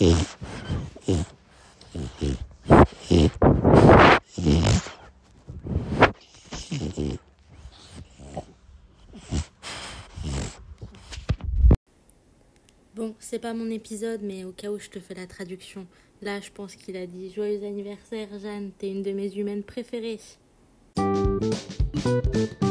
Bon, c'est pas mon épisode, mais au cas où je te fais la traduction. Là, je pense qu'il a dit « Joyeux anniversaire, Jeanne, t'es une de mes humaines préférées ».